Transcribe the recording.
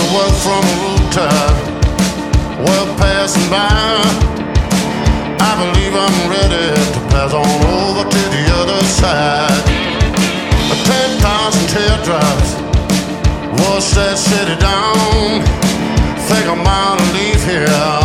work from a rooftop, well passing by. I believe I'm ready to pass on over to the other side. 10,000 teardrops wash that city down. Think I'm out to leave here.